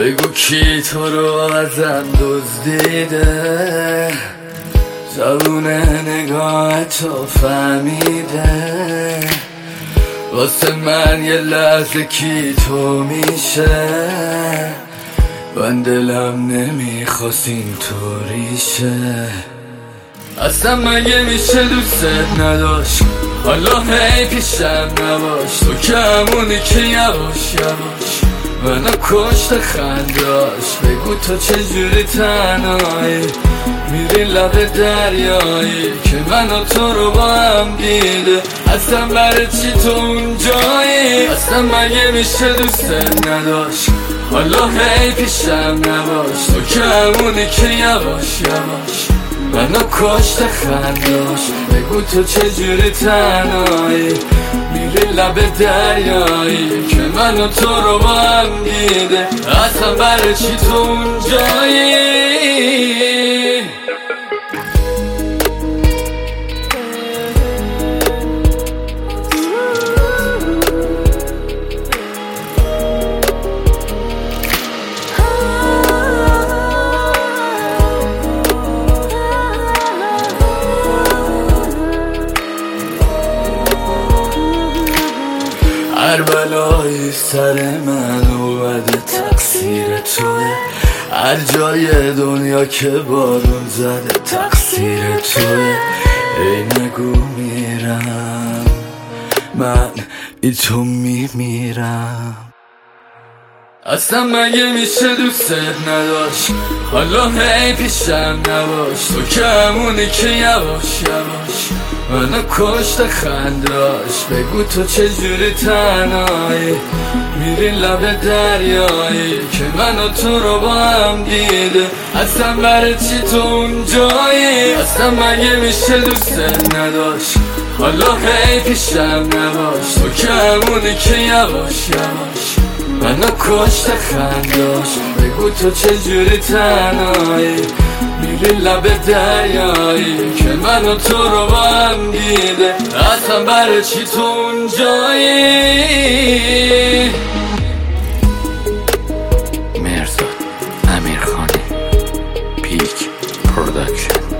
بگو کی تو رو ازم دزدیده، زبون نگاه تو فهمیده، واسه من یه لحظه کی تو میشه، من دلم نمیخواست اینطوری شه. اصلا مگه میشه دوست نداشت، حالا هی پیشم نباش، تو که همونی که یواش یواش منو کشت خنداش. بگو تو چجوری تنهایی میری لب دریایی که من و تو رو با هم دیده، اصلا برای چی تو اونجایی؟ اصلا مگه میشه دوست نداشت، حالا هی پیشم نباش، تو که همونی که یواش یواش منو کشت خنداش. بگو تو چجوری تنهایی میری لب دریایی که من و تو رو با هم دیده، اصلا برای چی تو اونجایی؟ هر بلایی سر من اومده تقصیر توه، هر جای دنیا که بارون زده تقصیر توه. ای نگو میرم من ای تو میمیرم. اصلا مگه میشه دوست نداشت، حالا هی پیشم نباش، تو که همونی که یواش یواش منو کشت خنداش. بگو تو چجوری تنهایی میری لب دریایی که من و تو رو با هم دیده، اصلا برای چی تو اونجایی؟ اصلا مگه میشه دوست نداشت، حالا هی پیشم نباش، تو که همونی که یواش یواش منو کشت خنداش. بگو تو چجوری تنهایی میری لب دریایی که من و تو رو با هم دیده، اصلا برای چی تو اونجایی؟ مرزاد امیرخانی پیک پروداکشن.